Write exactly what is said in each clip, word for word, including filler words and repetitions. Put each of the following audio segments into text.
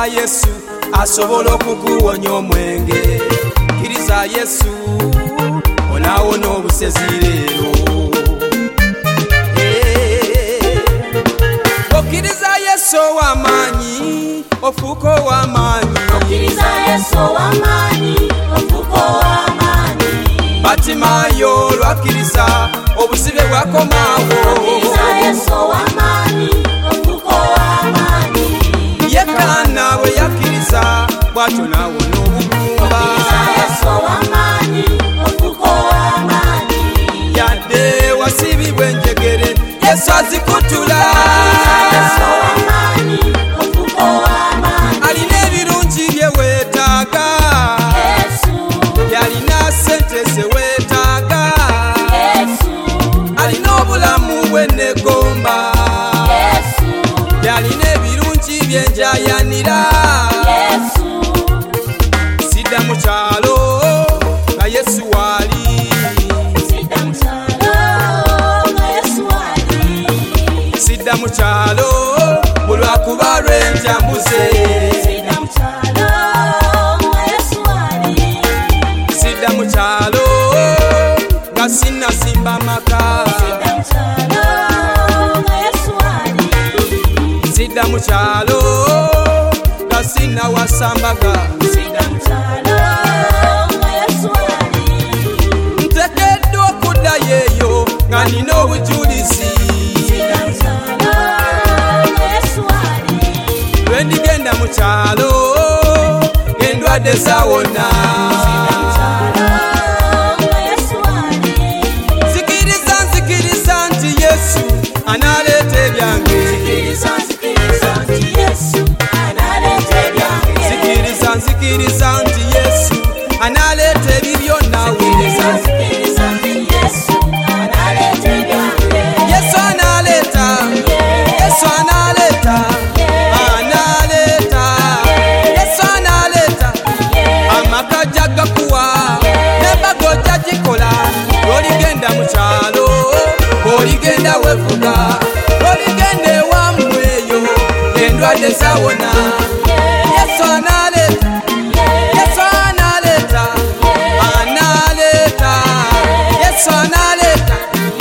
Kkiriza Yesu asobola okukuwonya omwenge. Kkiriza Yesu onaawona obusezi leero. Okkiriza Yesu ow'amaanyi ofuuka ow'amaanyi. Okkiriza Yesu ow'amaanyi ofuuka ow'amaanyi. Batimayo lwakkiriza obuzibe bwakomaawo. Okkiriza Yesu ow'amaanyi ofuuka ow'amaanyi. Yekka naawe yakkiriza bw'atyo naawona obugumba. Okkiriza Yesu ow'amaanyi ofuuka ow'amaanyi. Yadde wasibibwa enjegere Yesu azikutula. Yesu ow'amaanyi ofuuka ow'amaanyi. Alina ebirungi bye weetaaga. Yesu. Yalina ssente ze weetaaga. Yesu. Alina obulamu bw'ennegomba. Yesu. Yalina ebirungi byenjayanira. Yesu. Sidda mu kyalo nga Yesu waali. Sidda mu kyalo nga Yesu waali. Sidda mu kyalo olwakuba lw'enjambuze. Sidda mu kyalo nga Yesu waali. Sidda mu kyalo nga sinnazimba maka. Sidda mu kyalo nga Yesu waali. Sidda mu kyalo nga sinnawasamba. Sidda mu kyalo nga Yesu waali. Nteekeddwa okuddayo eyo nga nina obujulizi. Sidda mu kyalo nga Yesu waali. Lwe ndigenda mu kyalo ng'endwadde zawona. Sidda mu kyalo nga Yesu waali. Nzikiriza nzikiriza nti Yesu anaaleeta ebyange. Nzikiriza nzikiriza nti Yesu anaaleeta ebyange. Nzikiriza nzikiriza nti Yesu anaaleeta ebibyo naawe. Nzikiriza nti Yesu anaaleeta ebyange. Yesu anaaleeta, Yesu anaaleeta, anaaleeta, Yesu anaaleeta. Amaka jagakuwa n'embaga ojja gikola. Oligenda mu kyalo, oligenda wevuga, oligenda ewammwe eyo endwadde zawona. Yesu anaaleeta, Yesu anaaleeta, anaaleeta, Yesu anaaleeta.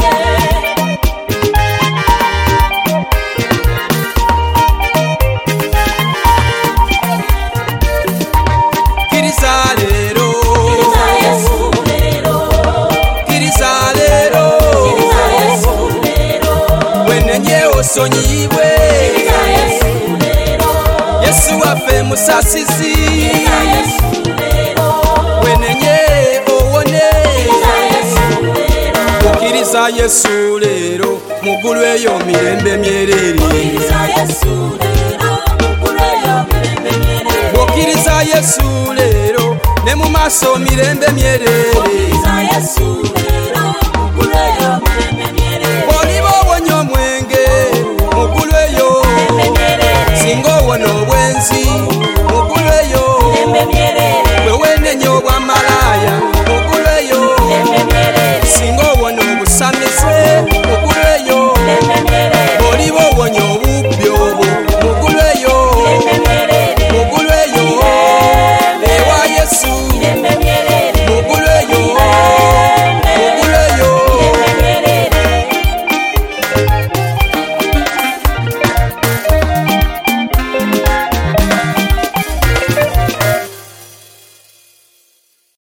Kkiriza leero, Kkiriza Yesu leero. kkiriza leero, Kkiriza Yesu leero. wenenye osonyiyibwe. Kkiriza Yesu leero. Yesu waffe musasizi, Kkiriza Yesu leero. wenenye owone. Kkiriza Yesu leero. Okkiriza Yesu leero muggulu eyo mirembe myereere. Kkiriza Yesu leero. Muggulu eyo mirembe myereere. Okkiriza Yesu leero ne mu maaso mirembe myereere. Kkiriza Yesu leero.